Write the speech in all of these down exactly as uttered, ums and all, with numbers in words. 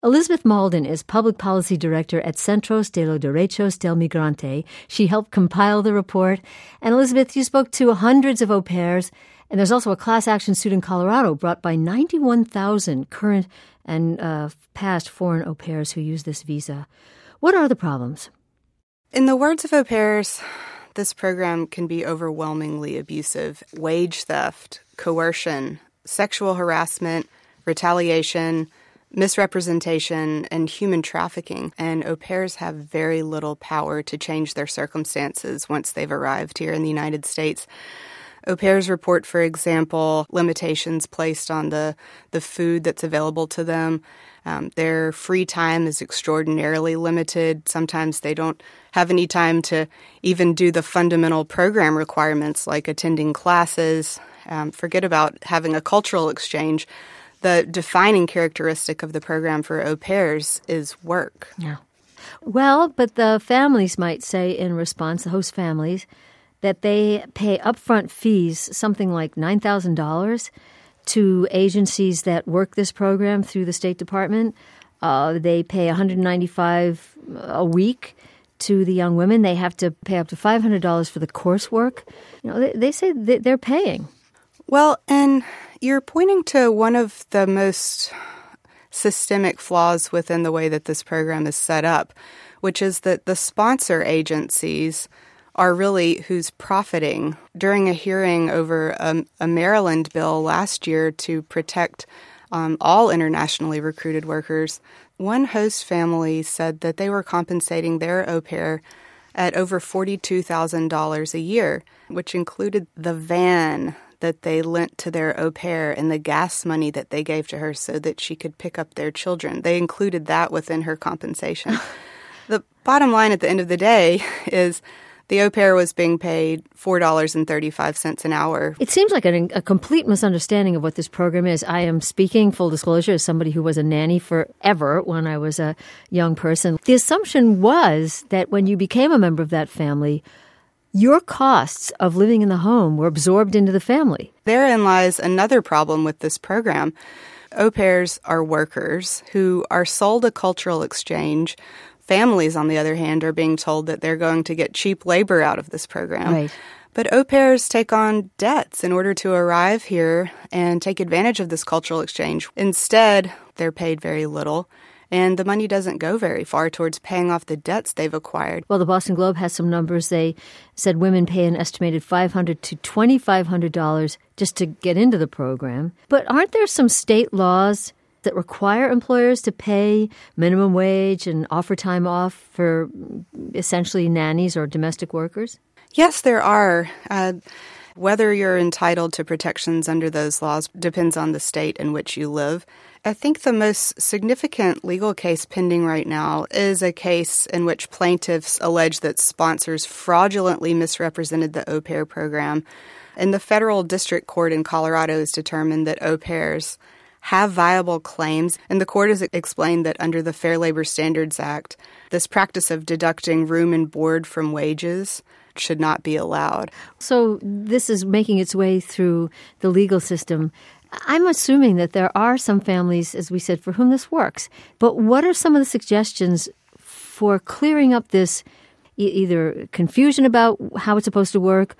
Elizabeth Malden is Public Policy Director at Centros de los Derechos del Migrante. She helped compile the report. And Elizabeth, you spoke to hundreds of au pairs, and there's also a class action suit in Colorado brought by ninety-one thousand current and uh, past foreign au pairs who use this visa. What are the problems? In the words of au pairs, this program can be overwhelmingly abusive. Wage theft, coercion, sexual harassment, retaliation, misrepresentation, and human trafficking. And au pairs have very little power to change their circumstances once they've arrived here in the United States. Au pairs report, for example, limitations placed on the, the food that's available to them. Um, their free time is extraordinarily limited. Sometimes they don't have any time to even do the fundamental program requirements like attending classes. Um, forget about having a cultural exchange. The defining characteristic of the program for au pairs is work. Yeah. Well, but the families might say in response, the host families, that they pay upfront fees, something like nine thousand dollars, to agencies that work this program through the State Department. Uh, they pay one hundred ninety-five dollars a week to the young women. They have to pay up to five hundred dollars for the coursework. You know, they, they say that they're paying. Well, and you're pointing to one of the most systemic flaws within the way that this program is set up, which is that the sponsor agencies are really who's profiting. During a hearing over a, a Maryland bill last year to protect um, all internationally recruited workers, one host family said that they were compensating their au pair at over forty-two thousand dollars a year, which included the van that they lent to their au pair and the gas money that they gave to her so that she could pick up their children. They included that within her compensation. The bottom line at the end of the day is the au pair was being paid four dollars and thirty-five cents an hour. It seems like a, a complete misunderstanding of what this program is. I am speaking, full disclosure, as somebody who was a nanny forever when I was a young person. The assumption was that when you became a member of that family, your costs of living in the home were absorbed into the family. Therein lies another problem with this program. Au pairs are workers who are sold a cultural exchange. Families, on the other hand, are being told that they're going to get cheap labor out of this program. Right. But au pairs take on debts in order to arrive here and take advantage of this cultural exchange. Instead, they're paid very little, and the money doesn't go very far towards paying off the debts they've acquired. Well, the Boston Globe has some numbers. They said women pay an estimated five hundred dollars to twenty-five hundred dollars just to get into the program. But aren't there some state laws that require employers to pay minimum wage and offer time off for essentially nannies or domestic workers? Yes, there are. Uh, whether you're entitled to protections under those laws depends on the state in which you live. I think the most significant legal case pending right now is a case in which plaintiffs allege that sponsors fraudulently misrepresented the au pair program. And the federal district court in Colorado has determined that au pairs have viable claims, and the court has explained that under the Fair Labor Standards Act, this practice of deducting room and board from wages should not be allowed. So this is making its way through the legal system. I'm assuming that there are some families, as we said, for whom this works. But what are some of the suggestions for clearing up this e- either confusion about how it's supposed to work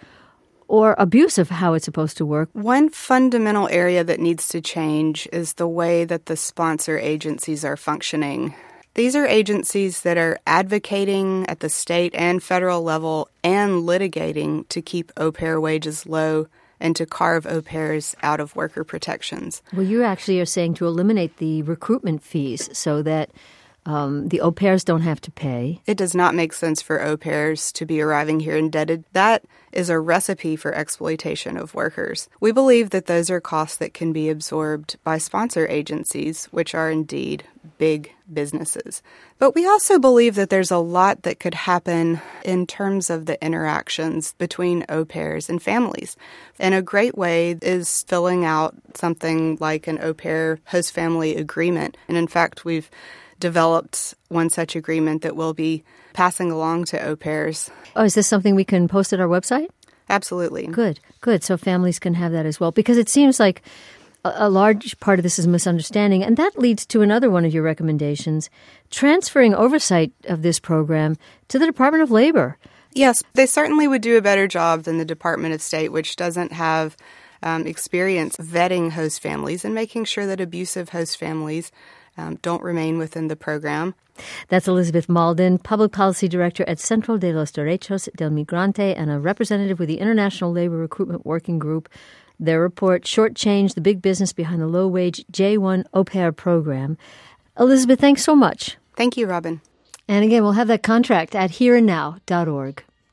or abuse of how it's supposed to work? One fundamental area that needs to change is the way that the sponsor agencies are functioning. These are agencies that are advocating at the state and federal level and litigating to keep au pair wages low and to carve au pairs out of worker protections. Well, you actually are saying to eliminate the recruitment fees so that Um, the au pairs don't have to pay. It does not make sense for au pairs to be arriving here indebted. That is a recipe for exploitation of workers. We believe that those are costs that can be absorbed by sponsor agencies, which are indeed big businesses. But we also believe that there's a lot that could happen in terms of the interactions between au pairs and families. And a great way is filling out something like an au pair host family agreement. And in fact, we've developed one such agreement that we'll be passing along to au pairs. Oh, is this something we can post at our website? Absolutely. Good, good. So families can have that as well. Because it seems like a, a large part of this is misunderstanding, and that leads to another one of your recommendations, transferring oversight of this program to the Department of Labor. Yes, they certainly would do a better job than the Department of State, which doesn't have um, experience vetting host families and making sure that abusive host families um, don't remain within the program. That's Elizabeth Malden, Public Policy Director at Centro de los Derechos del Migrante and a representative with the International Labor Recruitment Working Group. Their report, Shortchange, the Big Business Behind the Low-Wage J one Au Pair Program. Elizabeth, thanks so much. Thank you, Robin. And again, we'll have that contract at here and now dot org.